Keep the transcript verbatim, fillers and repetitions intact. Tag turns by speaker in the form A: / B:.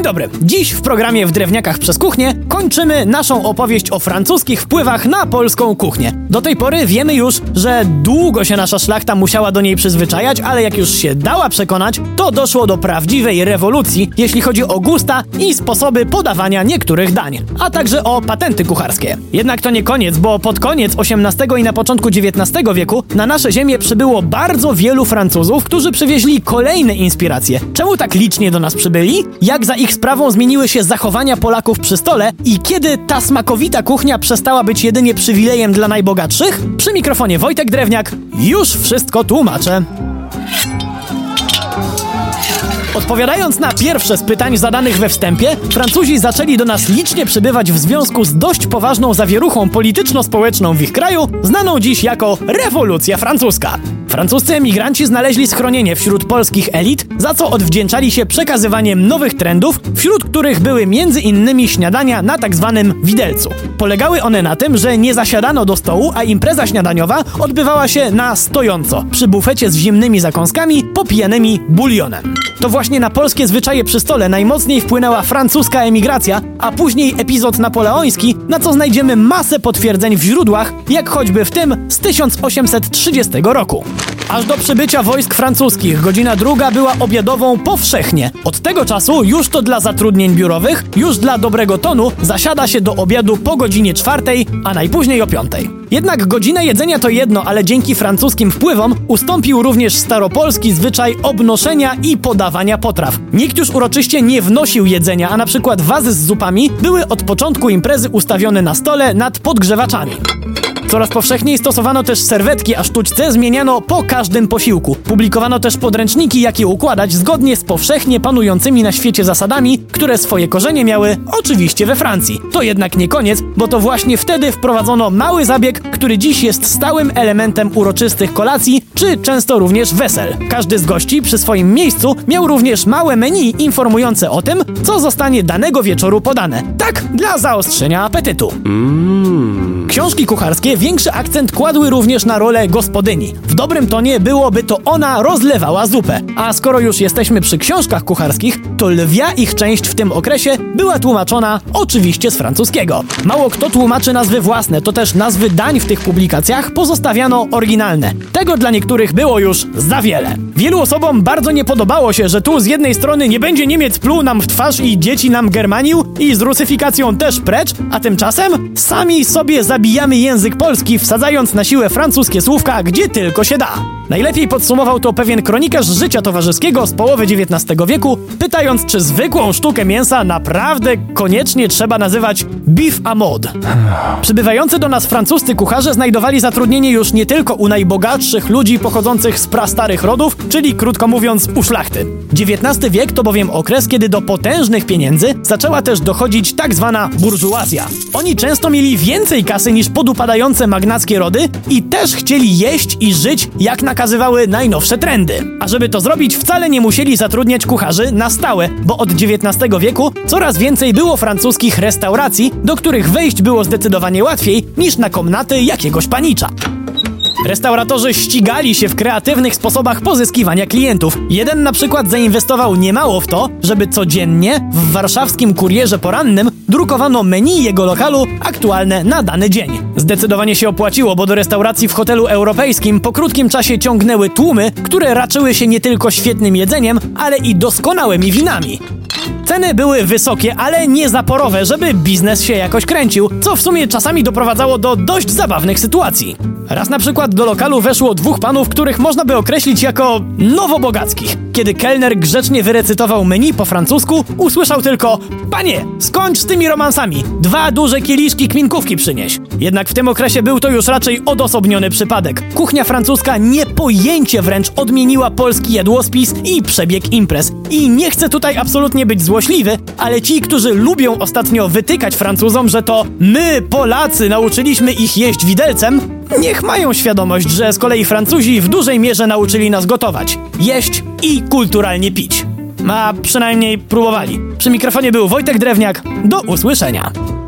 A: Dzień dobry. Dziś w programie W Drewniakach przez kuchnię kończymy naszą opowieść o francuskich wpływach na polską kuchnię. Do tej pory wiemy już, że długo się nasza szlachta musiała do niej przyzwyczajać, ale jak już się dała przekonać, to doszło do prawdziwej rewolucji, jeśli chodzi o gusta i sposoby podawania niektórych dań, a także o patenty kucharskie. Jednak to nie koniec, bo pod koniec osiemnastego i na początku dziewiętnastego wieku na nasze ziemię przybyło bardzo wielu Francuzów, którzy przywieźli kolejne inspiracje. Czemu tak licznie do nas przybyli? Jak za ich sprawą zmieniły się zachowania Polaków przy stole i kiedy ta smakowita kuchnia przestała być jedynie przywilejem dla najbogatszych? Przy mikrofonie Wojtek Drewniak, już wszystko tłumaczę. Odpowiadając na pierwsze z pytań zadanych we wstępie, Francuzi zaczęli do nas licznie przybywać w związku z dość poważną zawieruchą polityczno-społeczną w ich kraju, znaną dziś jako rewolucja francuska. Francuscy emigranci znaleźli schronienie wśród polskich elit, za co odwdzięczali się przekazywaniem nowych trendów, wśród których były między innymi śniadania na tak zwanym widelcu. Polegały one na tym, że nie zasiadano do stołu, a impreza śniadaniowa odbywała się na stojąco, przy bufecie z zimnymi zakąskami, popijanymi bulionem. To właśnie na polskie zwyczaje przy stole najmocniej wpłynęła francuska emigracja, a później epizod napoleoński, na co znajdziemy masę potwierdzeń w źródłach, jak choćby w tym z tysiąc osiemset trzydziestego roku. Aż do przybycia wojsk francuskich godzina druga była obiadową powszechnie. Od tego czasu już to dla zatrudnień biurowych, już dla dobrego tonu zasiada się do obiadu po godzinie czwartej, a najpóźniej o piątej. Jednak godzina jedzenia to jedno, ale dzięki francuskim wpływom ustąpił również staropolski zwyczaj obnoszenia i podawania potraw. Nikt już uroczyście nie wnosił jedzenia, a na przykład wazy z zupami były od początku imprezy ustawione na stole nad podgrzewaczami. Coraz powszechniej stosowano też serwetki, a sztućce zmieniano po każdym posiłku. Publikowano też podręczniki, jak je układać zgodnie z powszechnie panującymi na świecie zasadami, które swoje korzenie miały oczywiście we Francji. To jednak nie koniec, bo to właśnie wtedy wprowadzono mały zabieg, który dziś jest stałym elementem uroczystych kolacji, czy często również wesel. Każdy z gości przy swoim miejscu miał również małe menu informujące o tym, co zostanie danego wieczoru podane. Tak, dla zaostrzenia apetytu. Mm. Książki kucharskie większy akcent kładły również na rolę gospodyni. W dobrym tonie byłoby to ona rozlewała zupę. A skoro już jesteśmy przy książkach kucharskich, to lwia ich część w tym okresie była tłumaczona oczywiście z francuskiego. Mało kto tłumaczy nazwy własne, to też nazwy dań w tych publikacjach pozostawiano oryginalne. Tego dla niektórych było już za wiele. Wielu osobom bardzo nie podobało się, że tu z jednej strony nie będzie Niemiec pluł nam w twarz i dzieci nam germanił i z rusyfikacją też precz, a tymczasem sami sobie zabijamy język polski, wsadzając na siłę francuskie słówka, gdzie tylko się da. Najlepiej podsumował to pewien kronikarz życia towarzyskiego z połowy dziewiętnastego wieku, pytając, czy zwykłą sztukę mięsa naprawdę koniecznie trzeba nazywać beef à mode. Przybywający do nas francuscy kucharze znajdowali zatrudnienie już nie tylko u najbogatszych ludzi pochodzących z prastarych rodów, czyli krótko mówiąc u szlachty. dziewiętnasty wiek to bowiem okres, kiedy do potężnych pieniędzy zaczęła też dochodzić tak zwana burżuazja. Oni często mieli więcej kasy niż podupadające magnackie rody i też chcieli jeść i żyć, jak nakazywały najnowsze trendy. A żeby to zrobić, wcale nie musieli zatrudniać kucharzy na stałe, bo od dziewiętnastego wieku coraz więcej było francuskich restauracji, do których wejść było zdecydowanie łatwiej niż na komnaty jakiegoś panicza. Restauratorzy ścigali się w kreatywnych sposobach pozyskiwania klientów. Jeden na przykład zainwestował niemało w to, żeby codziennie w warszawskim Kurierze Porannym drukowano menu jego lokalu aktualne na dany dzień. Zdecydowanie się opłaciło, bo do restauracji w hotelu europejskim po krótkim czasie ciągnęły tłumy, które raczyły się nie tylko świetnym jedzeniem, ale i doskonałymi winami. Ceny były wysokie, ale nie zaporowe, żeby biznes się jakoś kręcił, co w sumie czasami doprowadzało do dość zabawnych sytuacji. Raz na przykład do lokalu weszło dwóch panów, których można by określić jako nowobogackich. Kiedy kelner grzecznie wyrecytował menu po francusku, usłyszał tylko: panie, skończ z tymi romansami, dwa duże kieliszki kminkówki przynieś. Jednak w tym okresie był to już raczej odosobniony przypadek. Kuchnia francuska niepojęcie wręcz odmieniła polski jadłospis i przebieg imprez. I nie chcę tutaj absolutnie być złośliwy, ale ci, którzy lubią ostatnio wytykać Francuzom, że to my, Polacy, nauczyliśmy ich jeść widelcem, niech mają świadomość, że z kolei Francuzi w dużej mierze nauczyli nas gotować, jeść i kulturalnie pić. A przynajmniej próbowali. Przy mikrofonie był Wojtek Drewniak. Do usłyszenia.